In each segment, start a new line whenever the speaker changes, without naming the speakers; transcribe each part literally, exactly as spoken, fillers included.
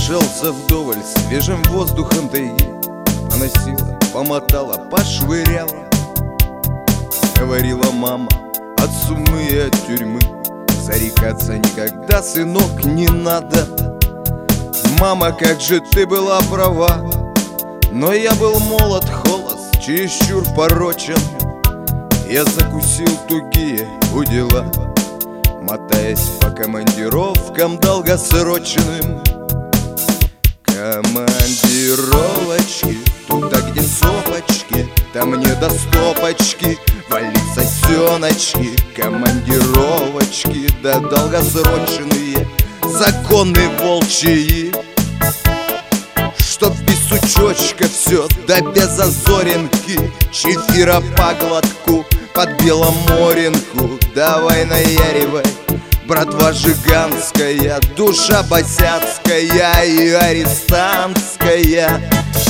Пронашелся вдоволь свежим воздухом тайги, поносила, помотала, пошвыряла. Говорила мама от сумы и от тюрьмы, зарекаться никогда, сынок, не надо. Мама, как же ты была права, но я был молод, холост, чересчур порочен. Я закусил тугие удила, мотаясь по командировкам долгосрочным. Командировочки, туда, где сопочки, там не до стопочки, вали сосеночки. Командировочки, да долгосрочные, законы волчьи. Чтоб без сучочка все, да без озоринки, чефира по глотку, под беломоринку. Давай наяривай, братва жиганская, душа босяцкая и арестантская.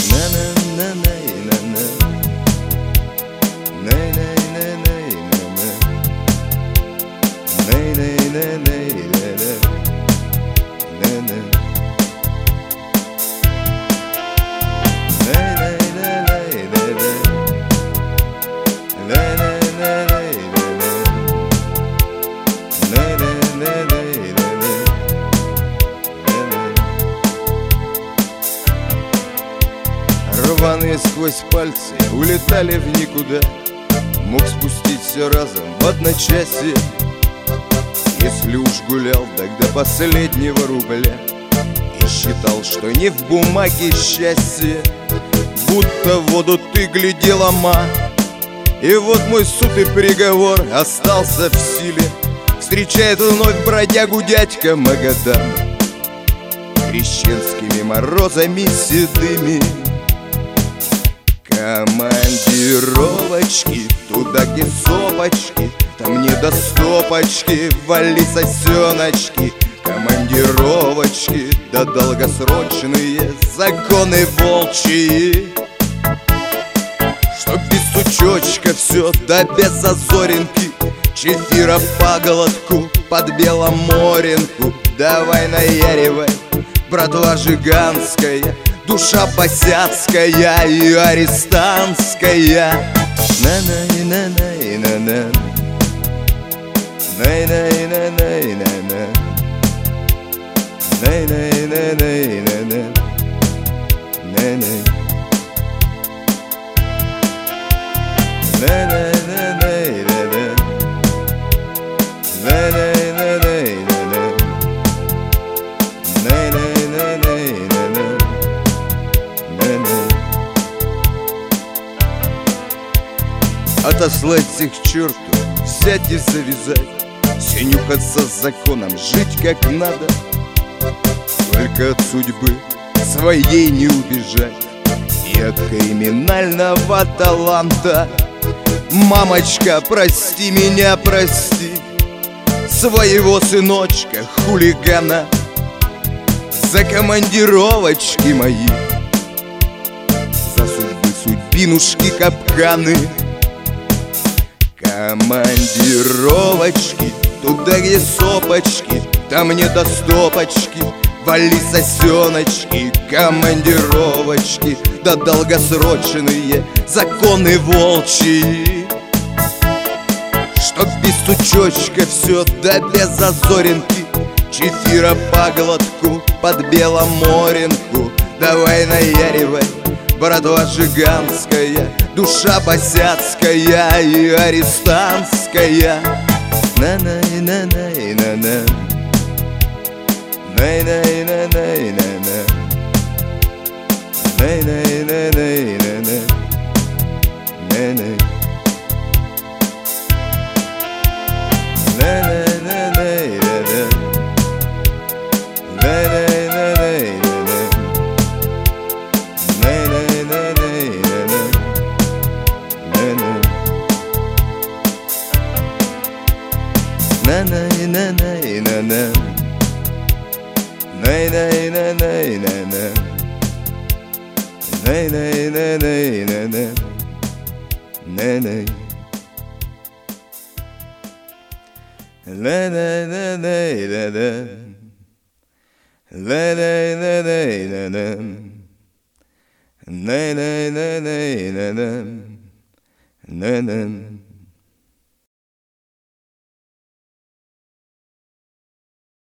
Рваные сквозь пальцы улетали в никуда, мог спустить все разом в одночасье. Если уж гулял, так до последнего рубля, и считал, что не в бумаге счастье. Будто в воду ты глядела, ма, и вот мой суд и приговор остался в силе. Встречает вновь бродягу дядька Магадан крещенскими морозами седыми. Командировочки, туда, где сопочки, там не до стопочки, вали сосеночки. Командировочки, да долгосрочные, законы волчьи. Чтоб без сучочка все, да без зазоринки, чефира по глотку, под беломоринку. Давай наяривай, братва жиганская, душа босяцкая и арестантская. На-на-на-на-на-на, на-на-на-на-на-на, на-на-на-на-на-на, на-на. Отослать всех к черту, взять и завязать, все нюхаться с законом, жить как надо. Только от судьбы своей не убежать и от криминального таланта. Мамочка, прости меня, прости своего сыночка хулигана за командировочки мои, за судьбы судьбинушки капканы. Командировочки, туда, где сопочки, там не до стопочки, вали сосеночки. Командировочки, да долгосрочные, законы волчьи. Чтоб без сучочка все, да без зазоринки, чефира по глотку, под беломоринку. Давай наяривай, братва жиганская, душа босяцкая и арестантская. На-на-на-на-на-на, на-на-на-на-на-на, на-на-на-на-на-на, на-на. На-на-на-на-на-на. На-на-на-на-на-на. На-на.